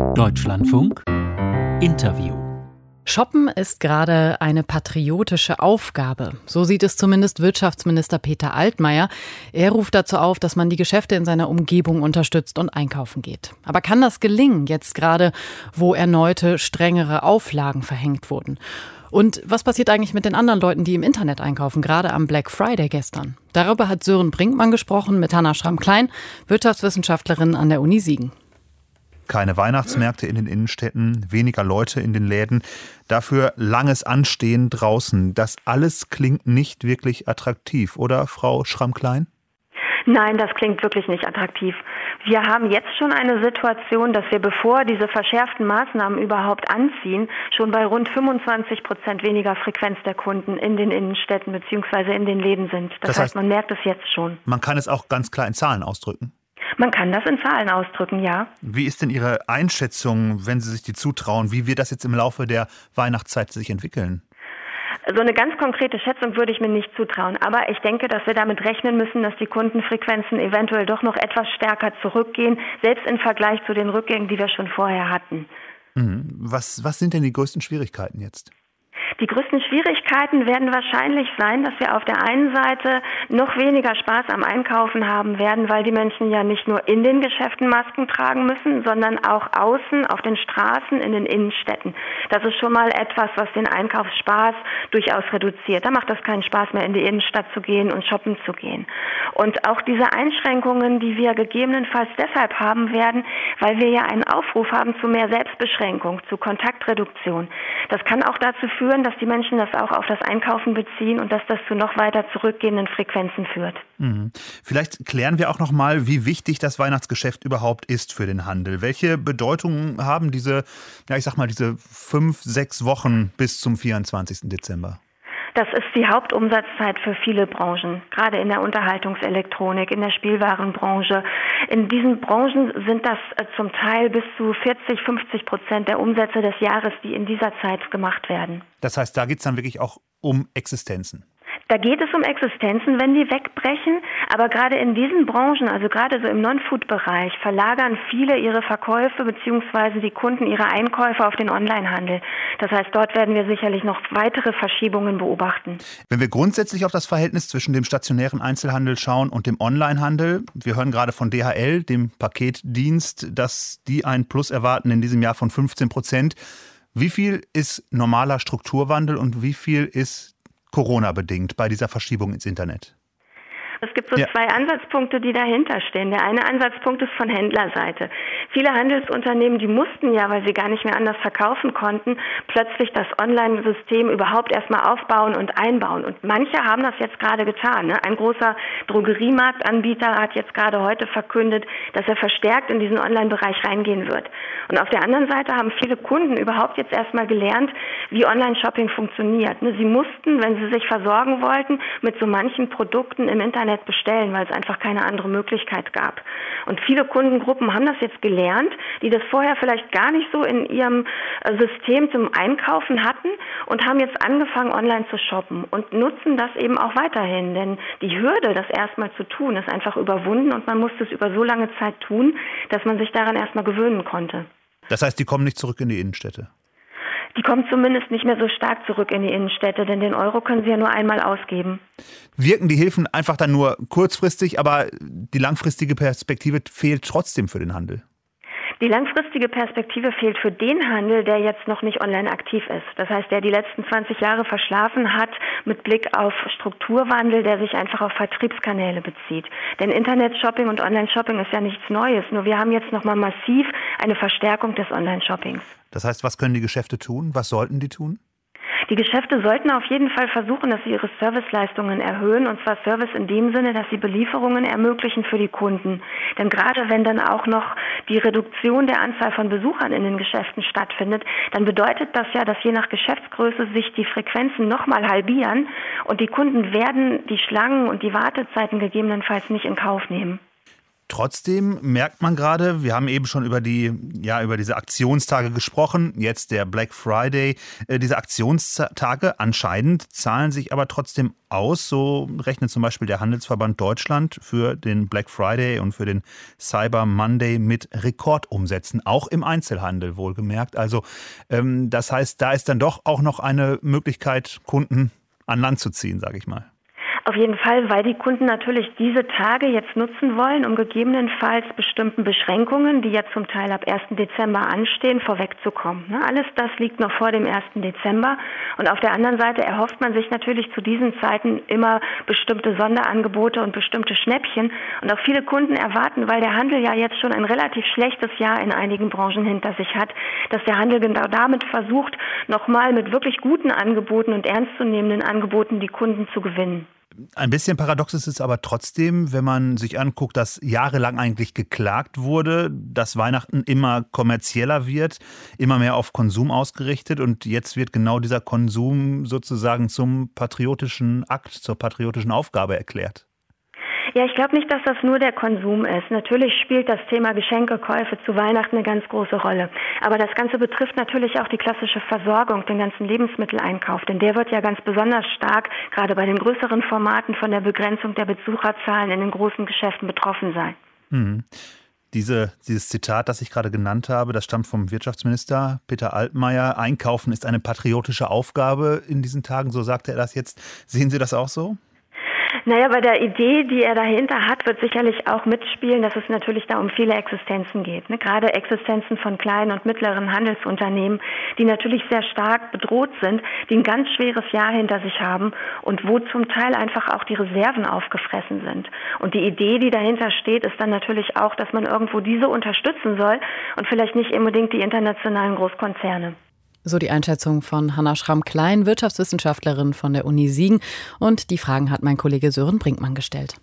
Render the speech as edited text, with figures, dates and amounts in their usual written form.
Deutschlandfunk Interview. Shoppen ist gerade eine patriotische Aufgabe. So sieht es zumindest Wirtschaftsminister Peter Altmaier. Er ruft dazu auf, dass man die Geschäfte in seiner Umgebung unterstützt und einkaufen geht. Aber kann das gelingen, jetzt gerade, wo erneute, strengere Auflagen verhängt wurden? Und was passiert eigentlich mit den anderen Leuten, die im Internet einkaufen, gerade am Black Friday gestern? Darüber hat Sören Brinkmann gesprochen mit Hanna Schramm-Klein, Wirtschaftswissenschaftlerin an der Uni Siegen. Keine Weihnachtsmärkte in den Innenstädten, weniger Leute in den Läden, dafür langes Anstehen draußen. Das alles klingt nicht wirklich attraktiv, oder Frau Schramm-Klein? Nein, das klingt wirklich nicht attraktiv. Wir haben jetzt schon eine Situation, dass wir, bevor diese verschärften Maßnahmen überhaupt anziehen, schon bei rund 25% weniger Frequenz der Kunden in den Innenstädten bzw. in den Läden sind. Das heißt, man merkt es jetzt schon. Man kann es auch ganz klar in Zahlen ausdrücken? Man kann das in Zahlen ausdrücken, ja. Wie ist denn Ihre Einschätzung, wenn Sie sich die zutrauen, wie wird das jetzt im Laufe der Weihnachtszeit sich entwickeln? So eine ganz konkrete Schätzung würde ich mir nicht zutrauen. Aber ich denke, dass wir damit rechnen müssen, dass die Kundenfrequenzen eventuell doch noch etwas stärker zurückgehen, selbst im Vergleich zu den Rückgängen, die wir schon vorher hatten. Was sind denn die größten Schwierigkeiten jetzt? Die größten Schwierigkeiten werden wahrscheinlich sein, dass wir auf der einen Seite noch weniger Spaß am Einkaufen haben werden, weil die Menschen ja nicht nur in den Geschäften Masken tragen müssen, sondern auch außen auf den Straßen, in den Innenstädten. Das ist schon mal etwas, was den Einkaufsspaß durchaus reduziert. Da macht das keinen Spaß mehr, in die Innenstadt zu gehen und shoppen zu gehen. Und auch diese Einschränkungen, die wir gegebenenfalls deshalb haben werden, weil wir ja einen Aufruf haben zu mehr Selbstbeschränkung, zu Kontaktreduktion. Das kann auch dazu führen, dass die Menschen das auch auf das Einkaufen beziehen und dass das zu noch weiter zurückgehenden Frequenzen führt. Vielleicht klären wir auch noch mal, wie wichtig das Weihnachtsgeschäft überhaupt ist für den Handel. Welche Bedeutung haben diese 5-6 Wochen bis zum 24. Dezember? Das ist die Hauptumsatzzeit für viele Branchen, gerade in der Unterhaltungselektronik, in der Spielwarenbranche. In diesen Branchen sind das zum Teil bis zu 40-50% der Umsätze des Jahres, die in dieser Zeit gemacht werden. Das heißt, da geht es dann wirklich auch um Existenzen? Da geht es um Existenzen, wenn die wegbrechen. Aber gerade in diesen Branchen, also gerade so im Non-Food-Bereich, verlagern viele ihre Verkäufe bzw. die Kunden ihre Einkäufe auf den Onlinehandel. Das heißt, dort werden wir sicherlich noch weitere Verschiebungen beobachten. Wenn wir grundsätzlich auf das Verhältnis zwischen dem stationären Einzelhandel schauen und dem Onlinehandel, wir hören gerade von DHL, dem Paketdienst, dass die einen Plus erwarten in diesem Jahr von 15%. Wie viel ist normaler Strukturwandel und wie viel ist Corona-bedingt bei dieser Verschiebung ins Internet? Es gibt so zwei Ansatzpunkte, die dahinter stehen. Der eine Ansatzpunkt ist von Händlerseite. Viele Handelsunternehmen, die mussten ja, weil sie gar nicht mehr anders verkaufen konnten, plötzlich das Online-System überhaupt erstmal aufbauen und einbauen. Und manche haben das jetzt gerade getan. Ein großer Drogeriemarktanbieter hat jetzt gerade heute verkündet, dass er verstärkt in diesen Online-Bereich reingehen wird. Und auf der anderen Seite haben viele Kunden überhaupt jetzt erstmal gelernt, wie Online-Shopping funktioniert. Sie mussten, wenn sie sich versorgen wollten, mit so manchen Produkten im Internet bestellen, weil es einfach keine andere Möglichkeit gab. Und viele Kundengruppen haben das jetzt gelernt, die das vorher vielleicht gar nicht so in ihrem System zum Einkaufen hatten und haben jetzt angefangen, online zu shoppen und nutzen das eben auch weiterhin. Denn die Hürde, das erstmal zu tun, ist einfach überwunden und man musste es über so lange Zeit tun, dass man sich daran erstmal gewöhnen konnte. Das heißt, die kommen nicht zurück in die Innenstädte? Die kommen zumindest nicht mehr so stark zurück in die Innenstädte, denn den Euro können sie ja nur einmal ausgeben. Wirken die Hilfen einfach dann nur kurzfristig, aber die langfristige Perspektive fehlt trotzdem für den Handel? Die langfristige Perspektive fehlt für den Handel, der jetzt noch nicht online aktiv ist. Das heißt, der die letzten 20 Jahre verschlafen hat mit Blick auf Strukturwandel, der sich einfach auf Vertriebskanäle bezieht. Denn Internet-Shopping und Online-Shopping ist ja nichts Neues. Nur wir haben jetzt nochmal massiv eine Verstärkung des Online-Shoppings. Das heißt, was können die Geschäfte tun? Was sollten die tun? Die Geschäfte sollten auf jeden Fall versuchen, dass sie ihre Serviceleistungen erhöhen, und zwar Service in dem Sinne, dass sie Belieferungen ermöglichen für die Kunden. Denn gerade wenn dann auch noch die Reduktion der Anzahl von Besuchern in den Geschäften stattfindet, dann bedeutet das ja, dass je nach Geschäftsgröße sich die Frequenzen nochmal halbieren und die Kunden werden die Schlangen und die Wartezeiten gegebenenfalls nicht in Kauf nehmen. Trotzdem merkt man gerade, wir haben eben schon über diese Aktionstage gesprochen, jetzt der Black Friday. Diese Aktionstage anscheinend zahlen sich aber trotzdem aus. So rechnet zum Beispiel der Handelsverband Deutschland für den Black Friday und für den Cyber Monday mit Rekordumsätzen, auch im Einzelhandel wohlgemerkt. Also das heißt, da ist dann doch auch noch eine Möglichkeit, Kunden an Land zu ziehen, sage ich mal. Auf jeden Fall, weil die Kunden natürlich diese Tage jetzt nutzen wollen, um gegebenenfalls bestimmten Beschränkungen, die ja zum Teil ab 1. Dezember anstehen, vorwegzukommen. Alles das liegt noch vor dem 1. Dezember. Und auf der anderen Seite erhofft man sich natürlich zu diesen Zeiten immer bestimmte Sonderangebote und bestimmte Schnäppchen. Und auch viele Kunden erwarten, weil der Handel ja jetzt schon ein relativ schlechtes Jahr in einigen Branchen hinter sich hat, dass der Handel genau damit versucht, nochmal mit wirklich guten Angeboten und ernstzunehmenden Angeboten die Kunden zu gewinnen. Ein bisschen paradox ist es aber trotzdem, wenn man sich anguckt, dass jahrelang eigentlich geklagt wurde, dass Weihnachten immer kommerzieller wird, immer mehr auf Konsum ausgerichtet und jetzt wird genau dieser Konsum sozusagen zum patriotischen Akt, zur patriotischen Aufgabe erklärt. Ja, ich glaube nicht, dass das nur der Konsum ist. Natürlich spielt das Thema Geschenkekäufe zu Weihnachten eine ganz große Rolle. Aber das Ganze betrifft natürlich auch die klassische Versorgung, den ganzen Lebensmitteleinkauf. Denn der wird ja ganz besonders stark, gerade bei den größeren Formaten, von der Begrenzung der Besucherzahlen in den großen Geschäften betroffen sein. Mhm. Dieses Zitat, das ich gerade genannt habe, das stammt vom Wirtschaftsminister Peter Altmaier. Einkaufen ist eine patriotische Aufgabe in diesen Tagen, so sagte er das jetzt. Sehen Sie das auch so? Naja, bei der Idee, die er dahinter hat, wird sicherlich auch mitspielen, dass es natürlich da um viele Existenzen geht. Gerade Existenzen von kleinen und mittleren Handelsunternehmen, die natürlich sehr stark bedroht sind, die ein ganz schweres Jahr hinter sich haben und wo zum Teil einfach auch die Reserven aufgefressen sind. Und die Idee, die dahinter steht, ist dann natürlich auch, dass man irgendwo diese unterstützen soll und vielleicht nicht unbedingt die internationalen Großkonzerne. So die Einschätzung von Hanna Schramm-Klein, Wirtschaftswissenschaftlerin von der Uni Siegen. Und die Fragen hat mein Kollege Sören Brinkmann gestellt.